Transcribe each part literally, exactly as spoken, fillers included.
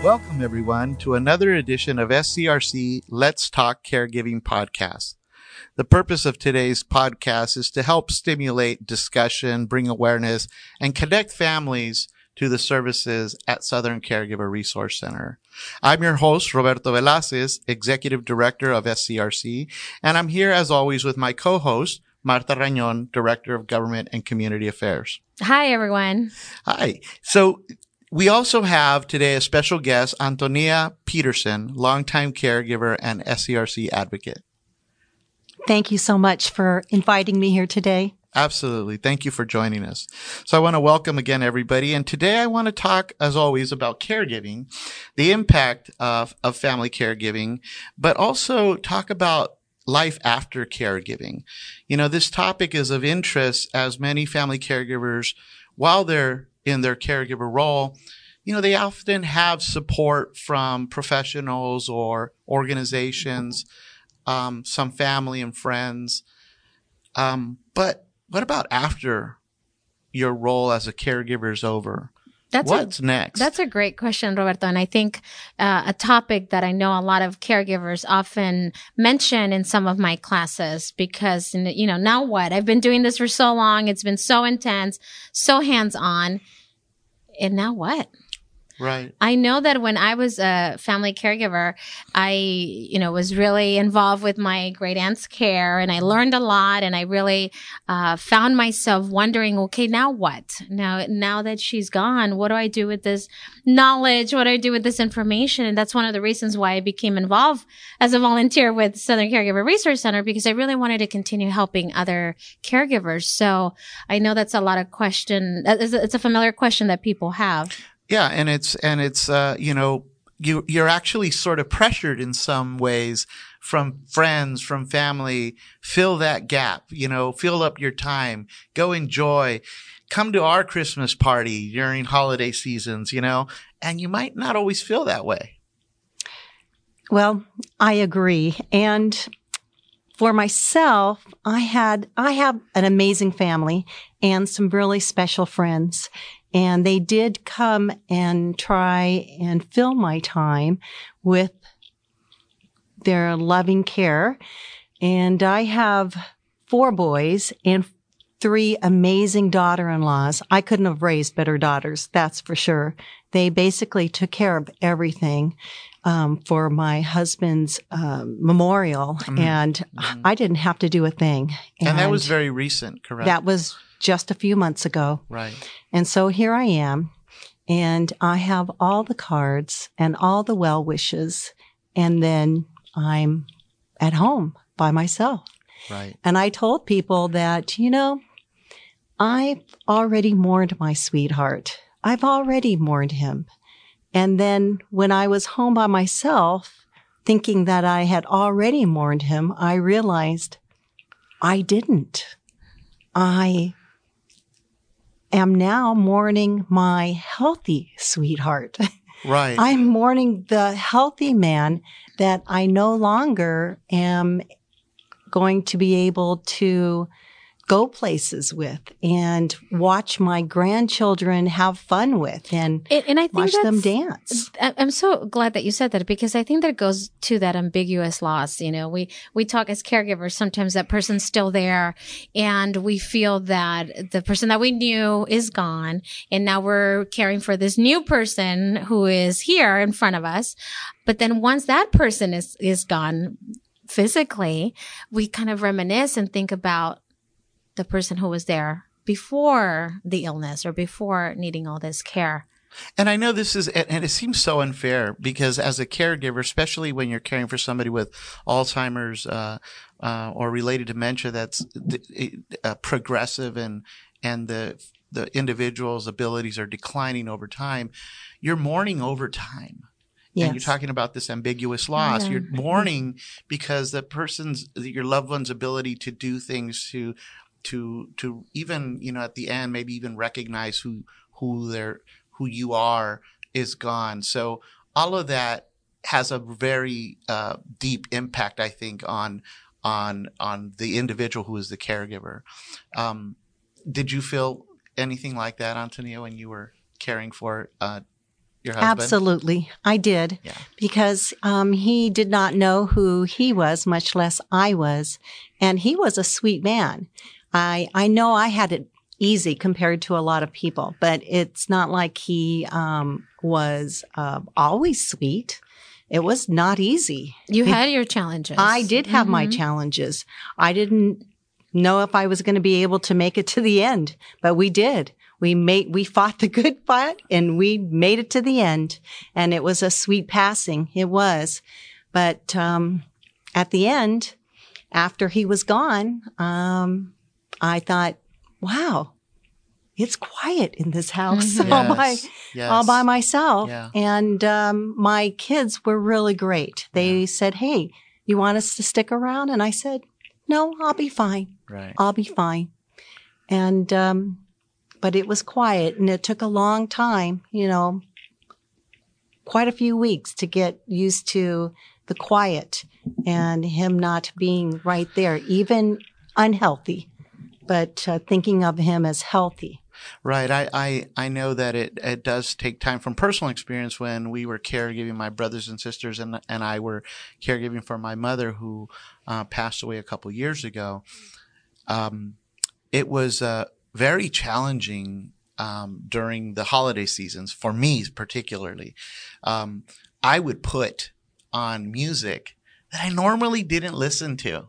Welcome, everyone, to another edition of S C R C Let's Talk Caregiving Podcast. The purpose of today's podcast is to help stimulate discussion, bring awareness, and connect families to the services at Southern Caregiver Resource Center. I'm your host, Roberto Velazquez, Executive Director of S C R C, and I'm here as always with my co-host, Marta Rañón, Director of Government and Community Affairs. Hi, everyone. Hi. So we also have today a special guest, Antonia Peterson, longtime caregiver and S C R C advocate. Thank you so much for inviting me here today. Absolutely. Thank you for joining us. So I want to welcome again everybody. And today I want to talk, as always, about caregiving, the impact of, of family caregiving, but also talk about life after caregiving. You know, this topic is of interest as many family caregivers, while they're in their caregiver role, you know, they often have support from professionals or organizations, um, some family and friends. Um, but what about after your role as a caregiver is over? That's What's a, next? That's a great question, Roberto. And I think uh, a topic that I know a lot of caregivers often mention in some of my classes because, you know, now what? I've been doing this for so long. It's been so intense, so hands-on. And now what? Right. I know that when I was a family caregiver, I, you know, was really involved with my great aunt's care and I learned a lot and I really, uh, found myself wondering, okay, now what? Now, now that she's gone, what do I do with this knowledge? What do I do with this information? And that's one of the reasons why I became involved as a volunteer with Southern Caregiver Resource Center because I really wanted to continue helping other caregivers. So I know that's a lot of question. It's a familiar question that people have. Yeah, and it's and it's uh, you know you you're actually sort of pressured in some ways from friends, from family. Fill that gap, you know, fill up your time. Go enjoy. Come to our Christmas party during holiday seasons, you know, and you might not always feel that way. Well, I agree, and for myself, I had I have an amazing family and some really special friends. And they did come and try and fill my time with their loving care. And I have four boys and three amazing daughter-in-laws. I couldn't have raised better daughters, that's for sure. They basically took care of everything um, for my husband's um, memorial. Mm-hmm. And mm-hmm. I didn't have to do a thing. And, and that was very recent, correct? That was just a few months ago. Right. And so here I am, and I have all the cards and all the well wishes, and then I'm at home by myself. Right. And I told people that, you know, I've already mourned my sweetheart. I've already mourned him. And then when I was home by myself, thinking that I had already mourned him, I realized I didn't. I am now mourning my healthy sweetheart. Right. I'm mourning the healthy man that I no longer am going to be able to go places with and watch my grandchildren have fun with and, and, and I think watch them dance. I'm so glad that you said that because I think that goes to that ambiguous loss. You know, we, we talk as caregivers, sometimes that person's still there and we feel that the person that we knew is gone and now we're caring for this new person who is here in front of us. But then once that person is, is gone physically, we kind of reminisce and think about the person who was there before the illness or before needing all this care. And I know this is, and it seems so unfair because as a caregiver, especially when you're caring for somebody with Alzheimer's, uh, uh, or related dementia that's uh, progressive and, and the, the individual's abilities are declining over time, you're mourning over time. Yes. And you're talking about this ambiguous loss. Yeah. You're mourning because the person's, your loved one's ability to do things to, to, to even, you know, at the end, maybe even recognize who, who they're, who you are is gone. So all of that has a very, uh, deep impact, I think, on, on, on the individual who is the caregiver. Um, did you feel anything like that, Antonia, when you were caring for, uh, your husband? Absolutely. I did. Yeah. Because um, he did not know who he was, much less I was. And he was a sweet man. I, I know I had it easy compared to a lot of people, but it's not like he um, was uh, always sweet. It was not easy. You had your challenges. I did have Mm-hmm. my challenges. I didn't know if I was going to be able to make it to the end, but we did. We made, we fought the good fight and we made it to the end. And it was a sweet passing. It was. But, um, at the end, after he was gone, um, I thought, wow, it's quiet in this house Mhm. all by, Yes, yes. all by myself. Yeah. And, um, my kids were really great. They Yeah. said, hey, you want us to stick around? And I said, no, I'll be fine. Right. I'll be fine. And, um, but it was quiet and it took a long time, you know, quite a few weeks to get used to the quiet and him not being right there, even unhealthy, but uh, thinking of him as healthy. Right. I, I, I know that it, it does take time from personal experience when we were caregiving, my brothers and sisters and, and I were caregiving for my mother who uh, passed away a couple years ago. Um, it was uh, very challenging um, during the holiday seasons, for me particularly. Um, I would put on music that I normally didn't listen to.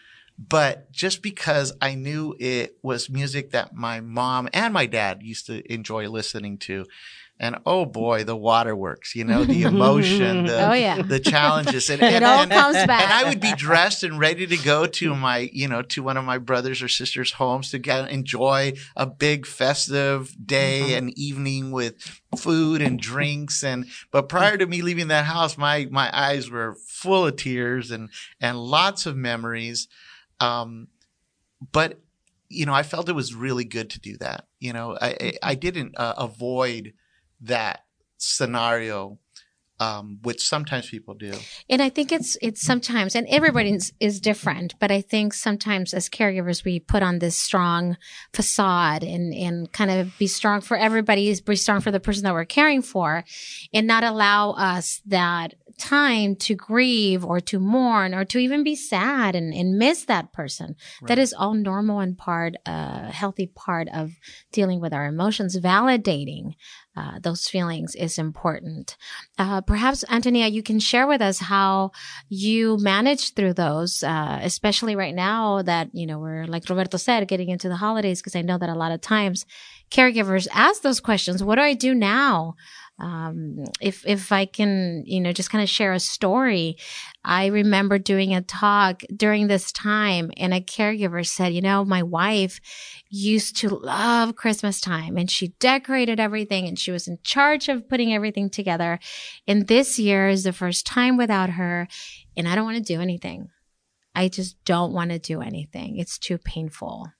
But just because I knew it was music that my mom and my dad used to enjoy listening to. And oh boy, the waterworks, you know, the emotion, the, Oh, yeah. the challenges. And, It and, all and, comes back. and I would be dressed and ready to go to my, you know, to one of my brothers or sisters' homes to get, enjoy a big festive day Mm-hmm. and evening with food and drinks. And, but prior to me leaving that house, my, my eyes were full of tears and, and lots of memories. Um, but, you know, I felt it was really good to do that. You know, I, I, I didn't uh, avoid that scenario, um, which sometimes people do. And I think it's it's sometimes, and everybody is, is different, but I think sometimes as caregivers we put on this strong facade and and kind of be strong for everybody, be strong for the person that we're caring for, and not allow us that time to grieve or to mourn or to even be sad and, and miss that person. Right. That is all normal and part, a uh, healthy part of dealing with our emotions. Validating uh, those feelings is important. Uh, perhaps, Antonia, you can share with us how you managed through those, uh, especially right now that, you know, we're, like Roberto said, getting into the holidays, because I know that a lot of times caregivers ask those questions. What do I do now? Um, if, if I can, you know, just kind of share a story, I remember doing a talk during this time and a caregiver said, you know, my wife used to love Christmas time and she decorated everything and she was in charge of putting everything together. And this year is the first time without her and I don't want to do anything. I just don't want to do anything. It's too painful.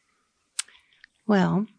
Well,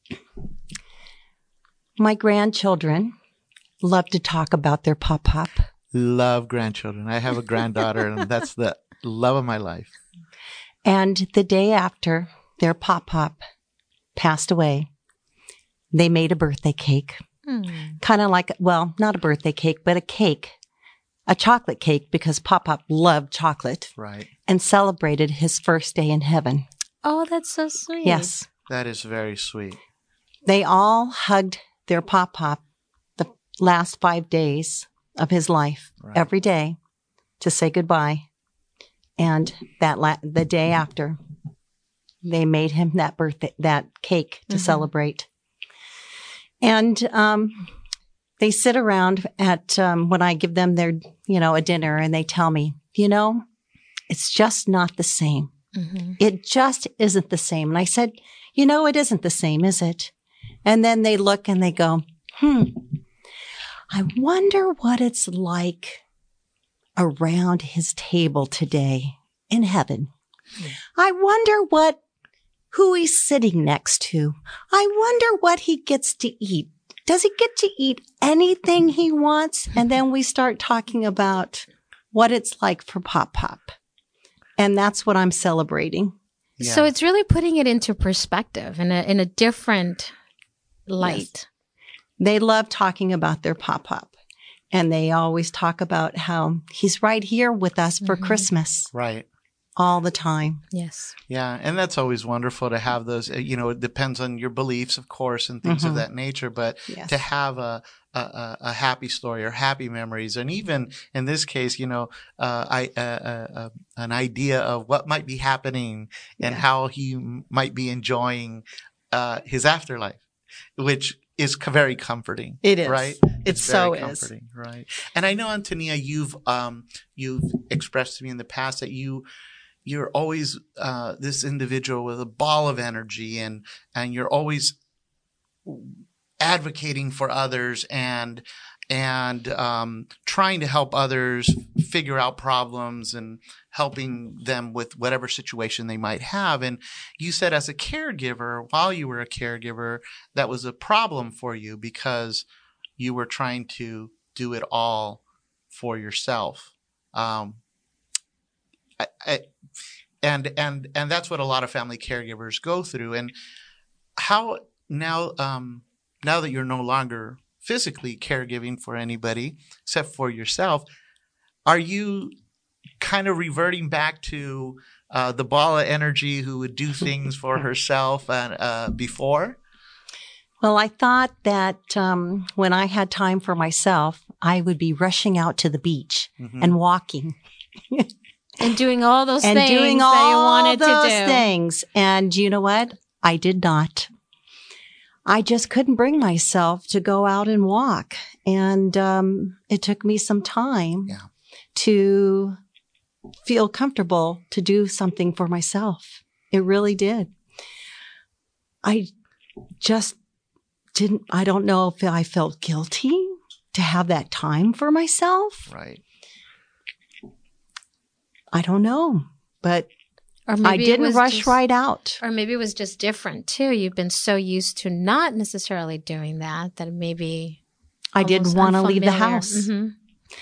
my grandchildren love to talk about their pop-pop. Love grandchildren. I have a granddaughter and that's the love of my life. And the day after their pop-pop passed away, they made a birthday cake. Hmm. Kind of like, well, not a birthday cake, but a cake, a chocolate cake, because Pop-Pop loved chocolate, Right. and celebrated his first day in heaven. Oh, that's so sweet. Yes. That is very sweet. They all hugged their Pop-Pop the last five days of his life, Right. every day, to say goodbye. And that la- the day after, they made him that birthday, that cake to Mhm. celebrate. And um, they sit around at um, when I give them their, you know, a dinner, and they tell me, you know, it's just not the same. Mm-hmm. It just isn't the same. And I said, you know, it isn't the same, is it? And then they look and they go, hmm, I wonder what it's like around his table today in heaven. I wonder what, who he's sitting next to. I wonder what he gets to eat. Does he get to eat anything he wants? And then we start talking about what it's like for Pop Pop. And that's what I'm celebrating. Yeah. So it's really putting it into perspective in a in a different light. they love talking about their pop-up. And they always talk about how he's right here with us for Mhm. Christmas Right. all the time. Yes. Yeah. And that's always wonderful to have those, uh, you know, it depends on your beliefs, of course, and things Mhm. of that nature, but Yes. to have a, a, a a happy story or happy memories. And even in this case, you know, uh, I, uh, uh, uh, an idea of what might be happening and Yeah. how he m- might be enjoying, uh, his afterlife, which is co- very comforting. It is. Right. It so very is. comforting. Right. And I know, Antonia, you've, um, you've expressed to me in the past that you, you're always uh, this individual with a ball of energy, and and you're always advocating for others and and um, trying to help others figure out problems and helping them with whatever situation they might have. And you said as a caregiver, while you were a caregiver, that was a problem for you because you were trying to do it all for yourself. Um, I, I, and and and that's what a lot of family caregivers go through. And how now um now that you're no longer physically caregiving for anybody except for yourself, are you kind of reverting back to uh, the ball of energy who would do things for herself and uh, before? Well, I thought that um, when I had time for myself, I would be rushing out to the beach Mhm. and walking And doing all those and things doing that you all wanted those to do. things. And you know what? I did not. I just couldn't bring myself to go out and walk. And um, it took me some time Yeah. to feel comfortable to do something for myself. It really did. I just didn't, I don't know if I felt guilty to have that time for myself. Right. I don't know, but Or I maybe it didn't was rush just- right out. Or maybe it was just different too. You've been so used to not necessarily doing that that maybe I didn't almost want to leave the unfamiliar. house. Mhm.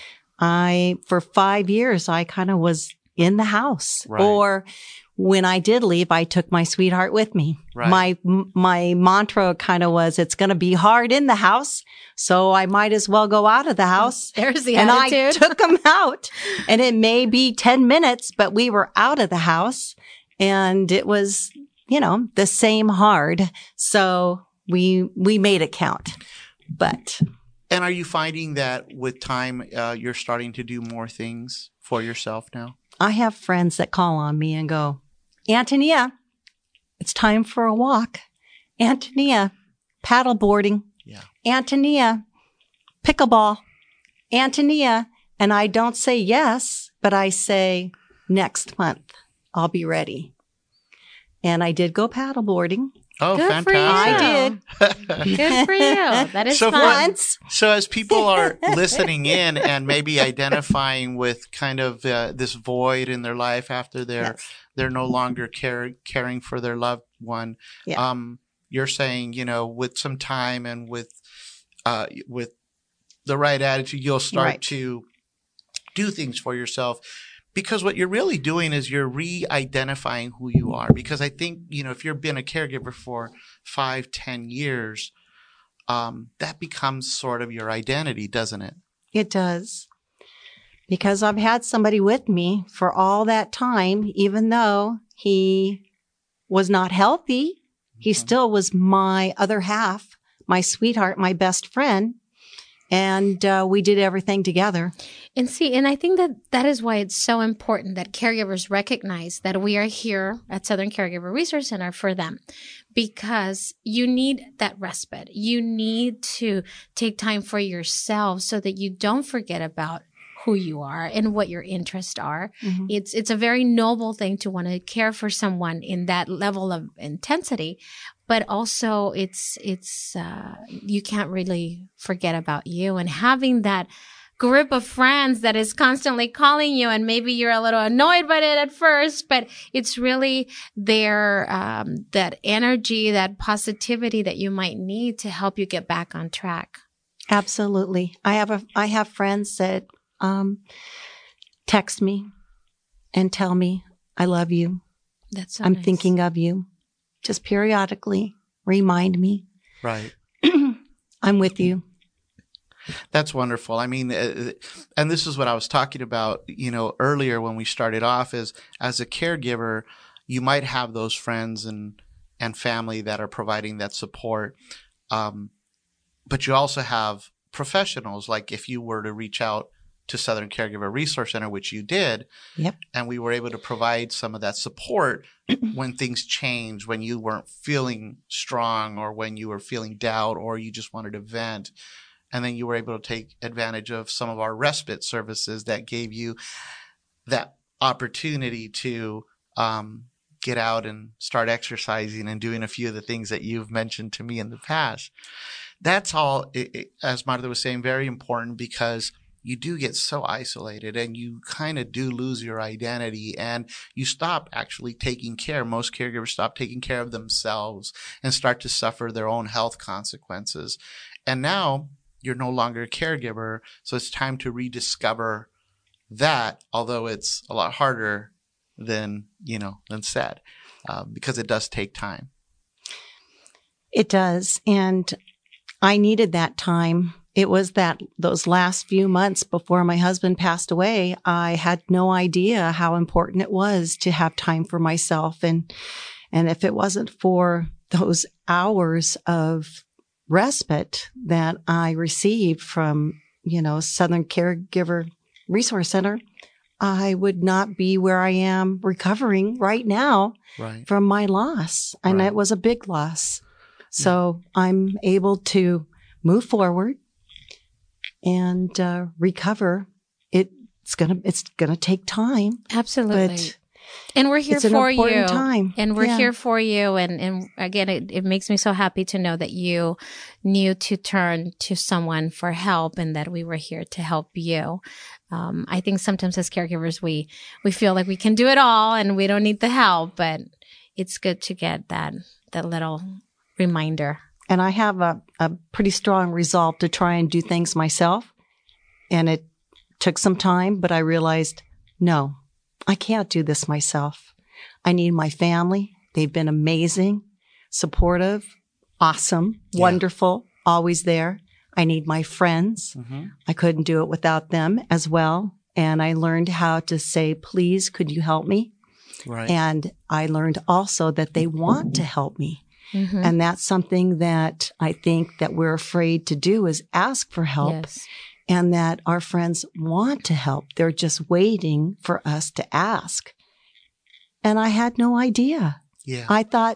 I, for five years, I kind of was in the house. Right. Or when I did leave, I took my sweetheart with me. Right. My, my mantra kind of was, it's going to be hard in the house, so I might as well go out of the house. There's the and attitude. I took him out, and it may be ten minutes, but we were out of the house, and it was, you know, the same hard. So we, we made it count. But And are you finding that with time, uh, you're starting to do more things for yourself now? I have friends that call on me and go, Antonia, it's time for a walk. Antonia, paddleboarding. Yeah. Antonia, pickleball. Antonia. And I don't say yes, but I say next month I'll be ready. And I did go paddleboarding. Oh, Good for you. fantastic. I did. Good for you. That is So for- fun. Once. So as people are listening in and maybe identifying with kind of uh, this void in their life after they're Yes. they're no longer care, caring for their loved one, Yeah. um, you're saying, you know, with some time and with uh, with the right attitude, you'll start Right. to do things for yourself. Because what you're really doing is you're re-identifying who you are. Because I think, you know, if you've been a caregiver for five, ten years, um, that becomes sort of your identity, doesn't it? It does. Because I've had somebody with me for all that time, even though he was not healthy, he Mhm. still was my other half, my sweetheart, my best friend. And uh, we did everything together. And see, and I think that that is why it's so important that caregivers recognize that we are here at Southern Caregiver Resource Center for them, because you need that respite. You need to take time for yourself so that you don't forget about who you are and what your interests are. Mhm. It's it's a very noble thing to want to care for someone in that level of intensity, but also it's it's uh, you can't really forget about you, and having that group of friends that is constantly calling you, and maybe you're a little annoyed by it at first, but it's really their um, that energy, that positivity that you might need to help you get back on track. Absolutely. I have a I have friends that um, text me and tell me, I love you. That's so I'm nice. thinking of you. Just periodically remind me. Right. I'm with you. That's wonderful. I mean, uh, and this is what I was talking about, you know, earlier when we started off is as a caregiver, you might have those friends and, and family that are providing that support. Um, but you also have professionals, like if you were to reach out to Southern Caregiver Resource Center, which you did, yep. and we were able to provide some of that support when things changed, when you weren't feeling strong or when you were feeling doubt or you just wanted to vent. And then you were able to take advantage of some of our respite services that gave you that opportunity to um, get out and start exercising and doing a few of the things that you've mentioned to me in the past. That's all, it, it, as Martha was saying, very important because you do get so isolated and you kind of do lose your identity and you stop actually taking care. Most caregivers stop taking care of themselves and start to suffer their own health consequences. And now you're no longer a caregiver, so it's time to rediscover that, although it's a lot harder than, you know, than said, uh, because it does take time. It does. And I needed that time. It was that those last few months before my husband passed away, I had no idea how important it was to have time for myself. And, and if it wasn't for those hours of respite that I received from, you know, Southern Caregiver Resource Center, I would not be where I am recovering right now right. from my loss. And right. it was a big loss. So yeah. I'm able to move forward and uh, recover. It, it's gonna it's gonna take time. Absolutely. But and we're here it's for an important you. Time. And we're yeah. here for you. And, and again, it, it makes me so happy to know that you knew to turn to someone for help and that we were here to help you. Um, I think sometimes as caregivers, we, we feel like we can do it all and we don't need the help, but it's good to get that, that little reminder. And I have a, a pretty strong resolve to try and do things myself. And it took some time, but I realized, no, I can't do this myself. I need my family. They've been amazing, supportive, awesome, yeah. wonderful, always there. I need my friends. Mm-hmm. I couldn't do it without them as well. And I learned how to say, please, could you help me? Right. And I learned also that they want to help me. Mm-hmm. And that's something that I think that we're afraid to do is ask for help. Yes. And that our friends want to help. They're just waiting for us to ask. And I had no idea. Yeah. I thought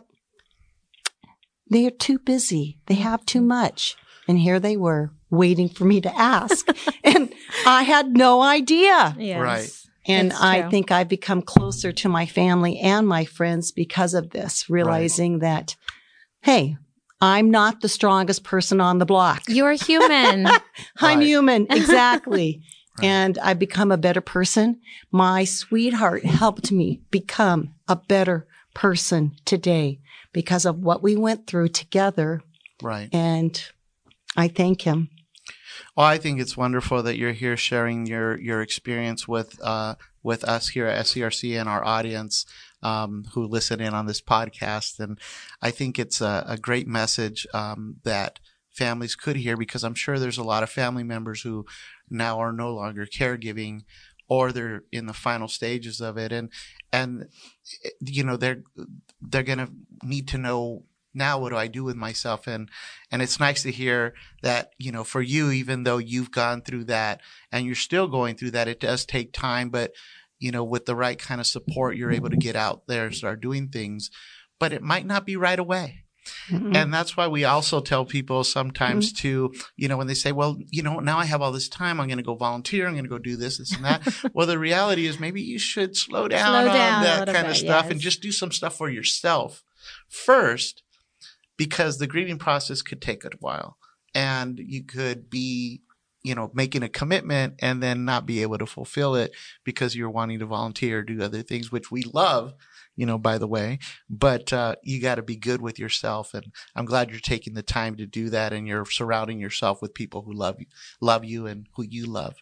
they're too busy. They have too much. And here they were waiting for me to ask. And I had no idea. Yes. Right. And It's I true. think I've become closer to my family and my friends because of this, realizing right. that, hey, I'm not the strongest person on the block. You're human. I'm Right. human. Exactly. Right. And I've become a better person. My sweetheart helped me become a better person today because of what we went through together. Right. And I thank him. Well, I think it's wonderful that you're here sharing your, your experience with, uh, with us here at S C R C and our audience, um, who listen in on this podcast. And I think it's a, a great message, um, that families could hear because I'm sure there's a lot of family members who now are no longer caregiving or they're in the final stages of it. And, and, you know, they're, they're going to need to know, now what do I do with myself? And, and it's nice to hear that, you know, for you, even though you've gone through that and you're still going through that, it does take time, but, you know, with the right kind of support, you're able to get out there and start doing things, but it might not be right away. Mm-hmm. And that's why we also tell people sometimes mm-hmm. to, you know, when they say, well, you know, now I have all this time, I'm going to go volunteer, I'm going to go do this, this and that. Well, the reality is maybe you should slow down slow on down that kind bit, of stuff yes. and just do some stuff for yourself first, because the grieving process could take a while and you could be, you know, making a commitment and then not be able to fulfill it because you're wanting to volunteer or do other things, which we love, you know, by the way, but, uh, you got to be good with yourself. And I'm glad you're taking the time to do that. And you're surrounding yourself with people who love you, love you and who you love.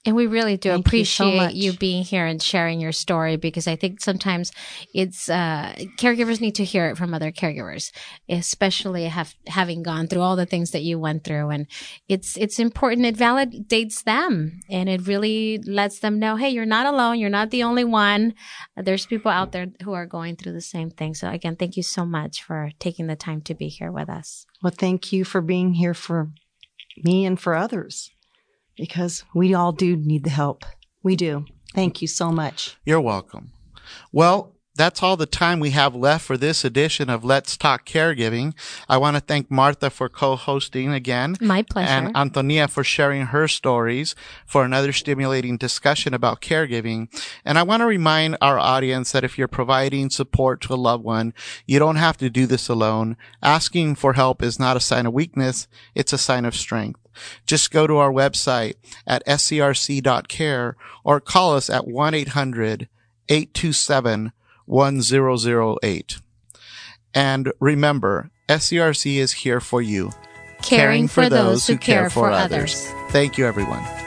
And we really do Thank you so appreciate much. you, being here and sharing your story, because I think sometimes it's uh, caregivers need to hear it from other caregivers, especially have, having gone through all the things that you went through. And it's it's important. It validates them, and it really lets them know, hey, you're not alone. You're not the only one. There's people out there who are going through the same thing. So again, thank you so much for taking the time to be here with us. Well, thank you for being here for me and for others, because we all do need the help. We do. Thank you so much. You're welcome. Well, that's all the time we have left for this edition of Let's Talk Caregiving. I want to thank Martha for co-hosting again. My pleasure. And Antonia for sharing her stories for another stimulating discussion about caregiving. And I want to remind our audience that if you're providing support to a loved one, you don't have to do this alone. Asking for help is not a sign of weakness. It's a sign of strength. Just go to our website at s c r c dot care or call us at one eight hundred eight two seven one zero zero eight. And remember, S C R C is here for you, Caring for those who care for others. Thank you, everyone.